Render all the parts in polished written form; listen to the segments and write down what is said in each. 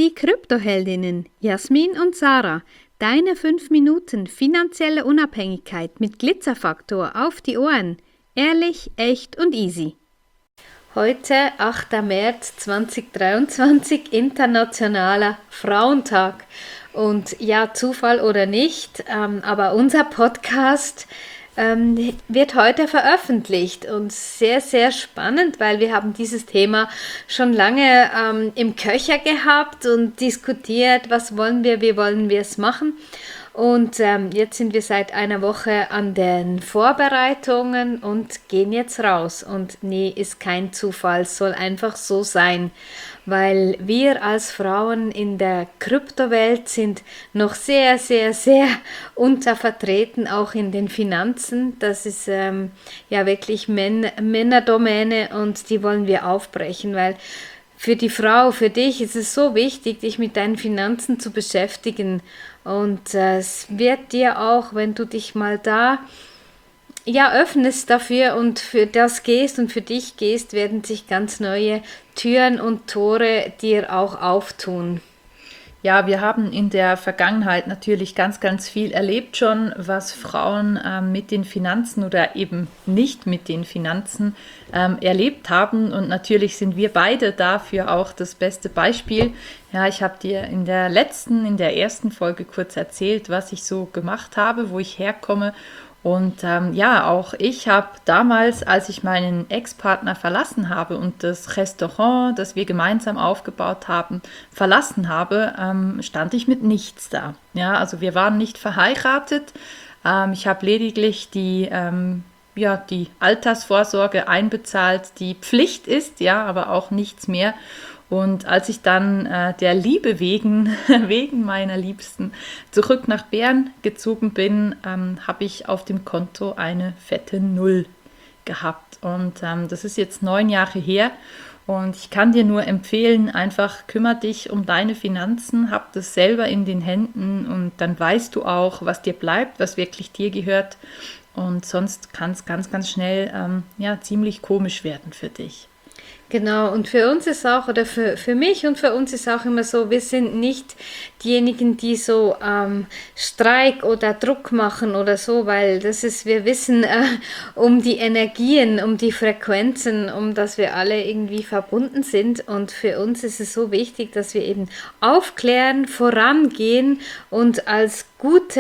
Die Kryptoheldinnen Jasmin und Sarah, deine 5 Minuten finanzielle Unabhängigkeit mit Glitzerfaktor auf die Ohren. Ehrlich, echt und easy. Heute, 8. März 2023, Internationaler Frauentag. Und ja, Zufall oder nicht, aber unser Podcast wird heute veröffentlicht und sehr, sehr spannend, weil wir haben dieses Thema schon lange im Köcher gehabt und diskutiert, was wollen wir, wie wollen wir es machen. Und jetzt sind wir seit einer Woche an den Vorbereitungen und gehen jetzt raus. Und nee, ist kein Zufall, es soll einfach so sein, weil wir als Frauen in der Kryptowelt sind noch sehr, sehr, sehr untervertreten, auch in den Finanzen. Das ist ja wirklich Männerdomäne und die wollen wir aufbrechen, weil für die Frau, für dich ist es so wichtig, dich mit deinen Finanzen zu beschäftigen. Und es wird dir auch, wenn du dich mal da öffnest dafür und für das gehst und für dich gehst, werden sich ganz neue Türen und Tore dir auch auftun. Ja, wir haben in der Vergangenheit natürlich ganz, ganz viel erlebt schon, was Frauen mit den Finanzen oder eben nicht mit den Finanzen erlebt haben. Und natürlich sind wir beide dafür auch das beste Beispiel. Ja, ich habe dir in der ersten Folge kurz erzählt, was ich so gemacht habe, wo ich herkomme. Und auch ich habe damals, als ich meinen Ex-Partner verlassen habe und das Restaurant, das wir gemeinsam aufgebaut haben, verlassen habe, stand ich mit nichts da. Ja, also wir waren nicht verheiratet. Ich habe lediglich die Altersvorsorge einbezahlt, die Pflicht ist, ja, aber auch nichts mehr. Und als ich dann der Liebe wegen meiner Liebsten zurück nach Bern gezogen bin, habe ich auf dem Konto eine fette Null gehabt. Und das ist jetzt 9 Jahre her. Und ich kann dir nur empfehlen, einfach kümmere dich um deine Finanzen, hab das selber in den Händen und dann weißt du auch, was dir bleibt, was wirklich dir gehört. Und sonst kann es ganz, ganz schnell ziemlich komisch werden für dich. Genau, und für uns ist auch, oder für mich und für uns ist auch immer so, wir sind nicht diejenigen, die so Streik oder Druck machen oder so, weil wir wissen um die Energien, um die Frequenzen, um dass wir alle irgendwie verbunden sind und für uns ist es so wichtig, dass wir eben aufklären, vorangehen und als gut,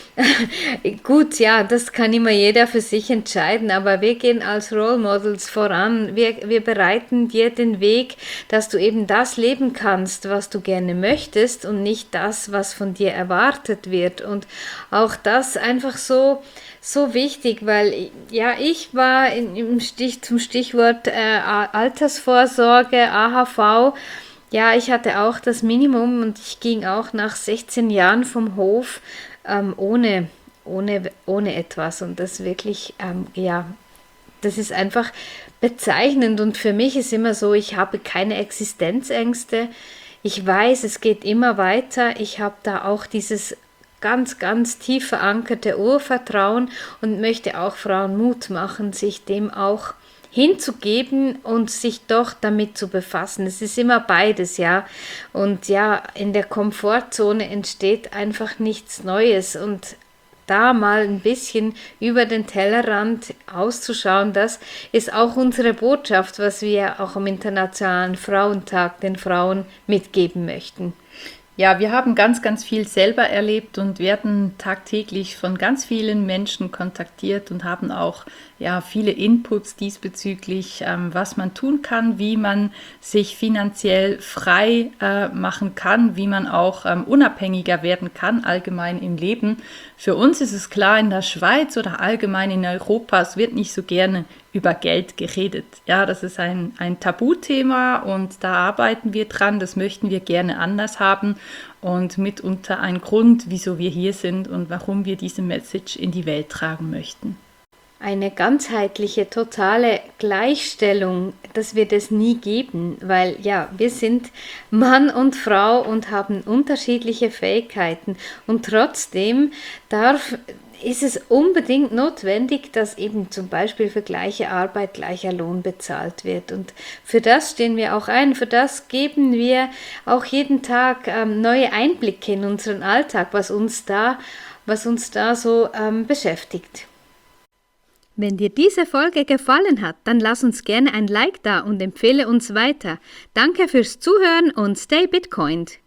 ja, das kann immer jeder für sich entscheiden, aber wir gehen als Role Models voran, wir bereiten dir den Weg, dass du eben das leben kannst, was du gerne möchtest und nicht das, was von dir erwartet wird und auch das einfach so wichtig, weil ja, ich war zum Stichwort Altersvorsorge, AHV. Ja, ich hatte auch das Minimum und ich ging auch nach 16 Jahren vom Hof ohne etwas. Und das wirklich, das ist einfach bezeichnend. Und für mich ist immer so, ich habe keine Existenzängste. Ich weiß, es geht immer weiter. Ich habe da auch dieses ganz, ganz tief verankerte Urvertrauen und möchte auch Frauen Mut machen, sich dem auch hinzugeben und sich doch damit zu befassen. Es ist immer beides, ja. Und ja, in der Komfortzone entsteht einfach nichts Neues und da mal ein bisschen über den Tellerrand auszuschauen, das ist auch unsere Botschaft, was wir auch am Internationalen Frauentag den Frauen mitgeben möchten. Ja, wir haben ganz, ganz viel selber erlebt und werden tagtäglich von ganz vielen Menschen kontaktiert und haben auch viele Inputs diesbezüglich, was man tun kann, wie man sich finanziell frei machen kann, wie man auch unabhängiger werden kann, allgemein im Leben. Für uns ist es klar, in der Schweiz oder allgemein in Europa, es wird nicht so gerne über Geld geredet. Ja, das ist ein Tabuthema und da arbeiten wir dran, das möchten wir gerne anders haben und mitunter ein Grund, wieso wir hier sind und warum wir diese Message in die Welt tragen möchten. Eine ganzheitliche, totale Gleichstellung, das wird es nie geben, weil ja, wir sind Mann und Frau und haben unterschiedliche Fähigkeiten und trotzdem darf ist es unbedingt notwendig, dass eben zum Beispiel für gleiche Arbeit gleicher Lohn bezahlt wird. Und für das stehen wir auch ein, für das geben wir auch jeden Tag neue Einblicke in unseren Alltag, was uns da so beschäftigt. Wenn dir diese Folge gefallen hat, dann lass uns gerne ein Like da und empfehle uns weiter. Danke fürs Zuhören und stay Bitcoined!